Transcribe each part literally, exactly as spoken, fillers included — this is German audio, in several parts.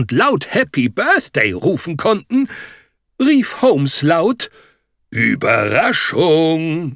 und laut Happy Birthday rufen konnten, rief Holmes laut »Überraschung!«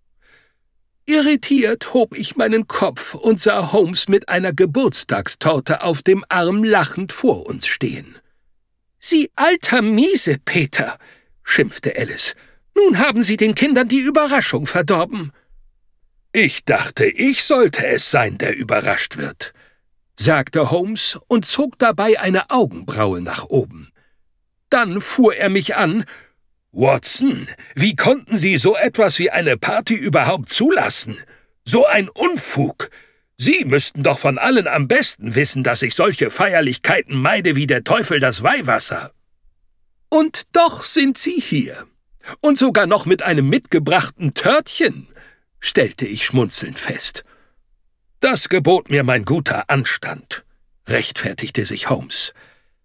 Irritiert hob ich meinen Kopf und sah Holmes mit einer Geburtstagstorte auf dem Arm lachend vor uns stehen. »Sie alter Miesepeter«, schimpfte Alice, »nun haben Sie den Kindern die Überraschung verdorben.« »Ich dachte, ich sollte es sein, der überrascht wird«, sagte Holmes und zog dabei eine Augenbraue nach oben. Dann fuhr er mich an. »Watson, wie konnten Sie so etwas wie eine Party überhaupt zulassen? So ein Unfug! Sie müssten doch von allen am besten wissen, dass ich solche Feierlichkeiten meide wie der Teufel das Weihwasser.« »Und doch sind Sie hier. Und sogar noch mit einem mitgebrachten Törtchen«, stellte ich schmunzelnd fest. »Das gebot mir mein guter Anstand«, rechtfertigte sich Holmes.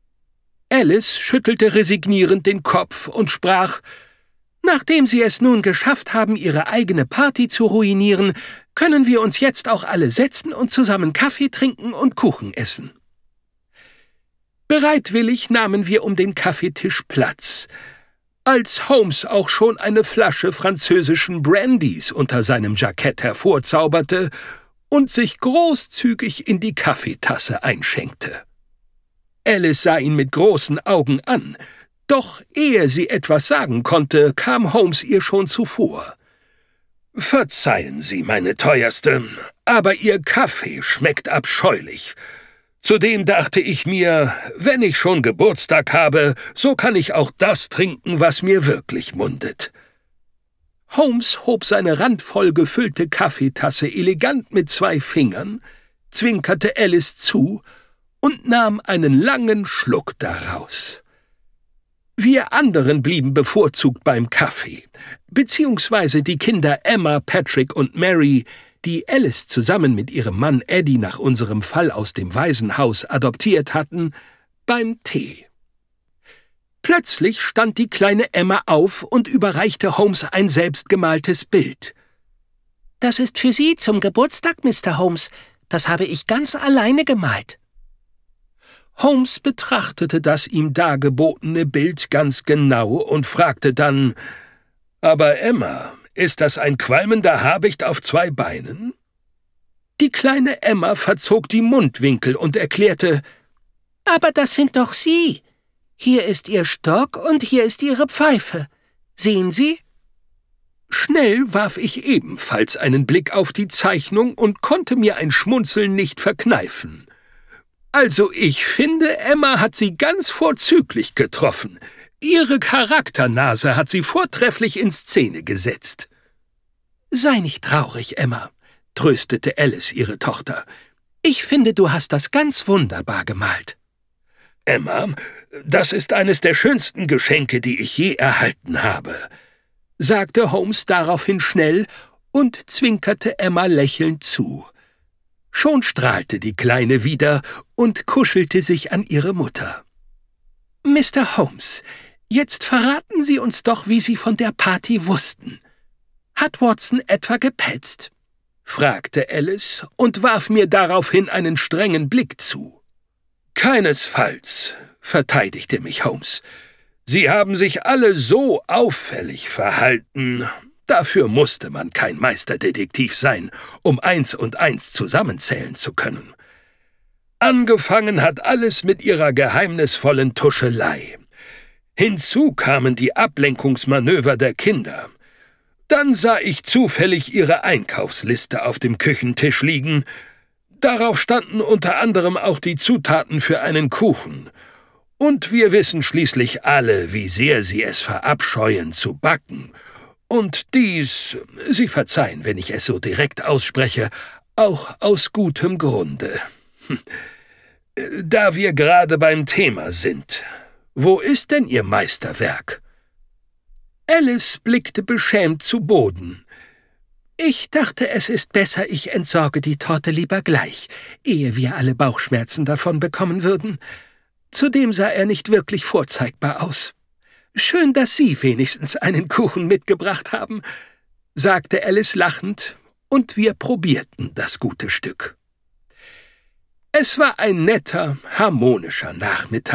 Alice schüttelte resignierend den Kopf und sprach, »Nachdem Sie es nun geschafft haben, Ihre eigene Party zu ruinieren, können wir uns jetzt auch alle setzen und zusammen Kaffee trinken und Kuchen essen.« Bereitwillig nahmen wir um den Kaffeetisch Platz. Als Holmes auch schon eine Flasche französischen Brandys unter seinem Jackett hervorzauberte und sich großzügig in die Kaffeetasse einschenkte. Alice sah ihn mit großen Augen an, doch ehe sie etwas sagen konnte, kam Holmes ihr schon zuvor. »Verzeihen Sie, meine Teuerste, aber Ihr Kaffee schmeckt abscheulich. Zudem dachte ich mir, wenn ich schon Geburtstag habe, so kann ich auch das trinken, was mir wirklich mundet.« Holmes hob seine randvoll gefüllte Kaffeetasse elegant mit zwei Fingern, zwinkerte Alice zu und nahm einen langen Schluck daraus. Wir anderen blieben bevorzugt beim Kaffee, beziehungsweise die Kinder Emma, Patrick und Mary, die Alice zusammen mit ihrem Mann Eddie nach unserem Fall aus dem Waisenhaus adoptiert hatten, beim Tee. Plötzlich stand die kleine Emma auf und überreichte Holmes ein selbstgemaltes Bild. »Das ist für Sie zum Geburtstag, Mister Holmes. Das habe ich ganz alleine gemalt.« Holmes betrachtete das ihm dargebotene Bild ganz genau und fragte dann, »Aber Emma, ist das ein qualmender Habicht auf zwei Beinen?« Die kleine Emma verzog die Mundwinkel und erklärte, »Aber das sind doch Sie. Hier ist Ihr Stock und hier ist Ihre Pfeife. Sehen Sie?« Schnell warf ich ebenfalls einen Blick auf die Zeichnung und konnte mir ein Schmunzeln nicht verkneifen. »Also ich finde, Emma hat Sie ganz vorzüglich getroffen. Ihre Charakternase hat sie vortrefflich in Szene gesetzt.« »Sei nicht traurig, Emma«, tröstete Alice ihre Tochter. »Ich finde, du hast das ganz wunderbar gemalt.« »Emma, das ist eines der schönsten Geschenke, die ich je erhalten habe«, sagte Holmes daraufhin schnell und zwinkerte Emma lächelnd zu. Schon strahlte die Kleine wieder und kuschelte sich an ihre Mutter. »Mister Holmes, jetzt verraten Sie uns doch, wie Sie von der Party wussten. Hat Watson etwa gepetzt?« fragte Alice und warf mir daraufhin einen strengen Blick zu. »Keinesfalls«, verteidigte mich Holmes. »Sie haben sich alle so auffällig verhalten. Dafür musste man kein Meisterdetektiv sein, um eins und eins zusammenzählen zu können. Angefangen hat alles mit ihrer geheimnisvollen Tuschelei. Hinzu kamen die Ablenkungsmanöver der Kinder. Dann sah ich zufällig ihre Einkaufsliste auf dem Küchentisch liegen. Darauf standen unter anderem auch die Zutaten für einen Kuchen. Und wir wissen schließlich alle, wie sehr sie es verabscheuen zu backen. Und dies, Sie verzeihen, wenn ich es so direkt ausspreche, auch aus gutem Grunde. Da wir gerade beim Thema sind, wo ist denn Ihr Meisterwerk?« Alice blickte beschämt zu Boden. »Ich dachte, es ist besser, ich entsorge die Torte lieber gleich, ehe wir alle Bauchschmerzen davon bekommen würden. Zudem sah er nicht wirklich vorzeigbar aus. Schön, dass Sie wenigstens einen Kuchen mitgebracht haben«, sagte Alice lachend, und wir probierten das gute Stück. Es war ein netter, harmonischer Nachmittag.